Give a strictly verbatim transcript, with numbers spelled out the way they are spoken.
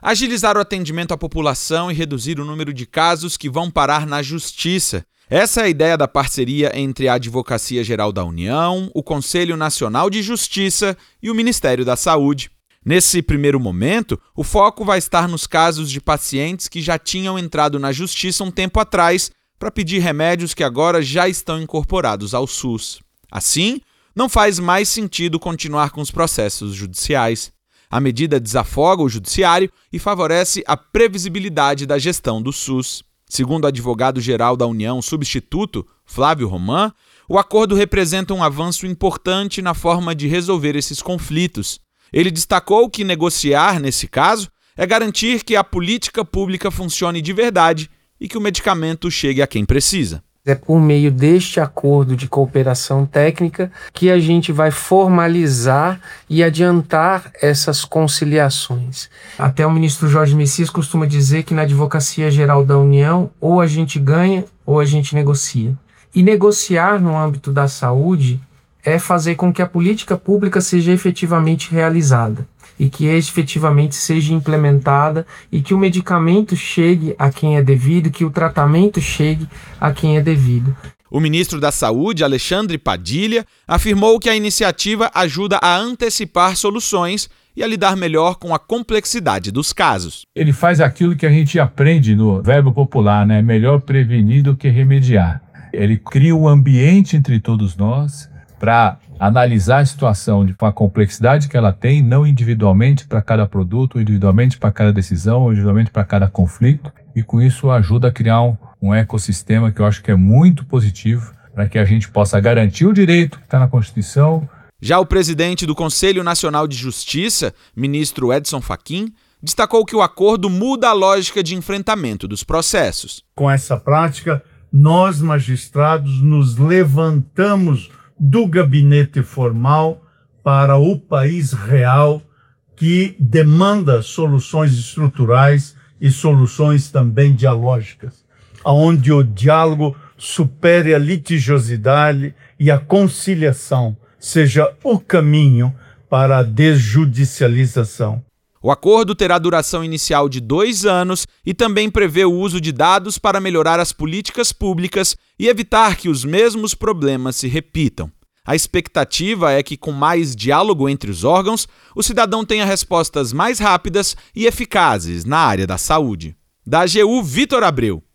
agilizar o atendimento à população e reduzir o número de casos que vão parar na Justiça. Essa é a ideia da parceria entre a Advocacia Geral da União, o Conselho Nacional de Justiça e o Ministério da Saúde. Nesse primeiro momento, o foco vai estar nos casos de pacientes que já tinham entrado na Justiça um tempo atrás para pedir remédios que agora já estão incorporados ao SUS. Assim, não faz mais sentido continuar com os processos judiciais. A medida desafoga o judiciário e favorece a previsibilidade da gestão do SUS. Segundo o advogado-geral da União substituto, Flávio Roman, o acordo representa um avanço importante na forma de resolver esses conflitos. Ele destacou que negociar, nesse caso, é garantir que a política pública funcione de verdade e que o medicamento chegue a quem precisa. É por meio deste acordo de cooperação técnica que a gente vai formalizar e adiantar essas conciliações. Até o ministro Jorge Messias costuma dizer que na Advocacia Geral da União ou a gente ganha ou a gente negocia. E negociar no âmbito da saúde é fazer com que a política pública seja efetivamente realizada e que efetivamente seja implementada e que o medicamento chegue a quem é devido, que o tratamento chegue a quem é devido. O ministro da Saúde, Alexandre Padilha, afirmou que a iniciativa ajuda a antecipar soluções e a lidar melhor com a complexidade dos casos. Ele faz aquilo que a gente aprende no verbo popular, né? Melhor prevenir do que remediar. Ele cria um ambiente entre todos nós para analisar a situação com a complexidade que ela tem, não individualmente para cada produto, individualmente para cada decisão, individualmente para cada conflito, e com isso ajuda a criar um, um ecossistema que eu acho que é muito positivo para que a gente possa garantir o direito que está na Constituição. Já o presidente do Conselho Nacional de Justiça, ministro Edson Fachin, destacou que o acordo muda a lógica de enfrentamento dos processos. Com essa prática, nós, magistrados, nos levantamos do gabinete formal para o país real, que demanda soluções estruturais e soluções também dialógicas, onde o diálogo supere a litigiosidade e a conciliação seja o caminho para a desjudicialização. O acordo terá duração inicial de dois anos e também prevê o uso de dados para melhorar as políticas públicas e evitar que os mesmos problemas se repitam. A expectativa é que, com mais diálogo entre os órgãos, o cidadão tenha respostas mais rápidas e eficazes na área da saúde. Da A G U, Vitor Abreu.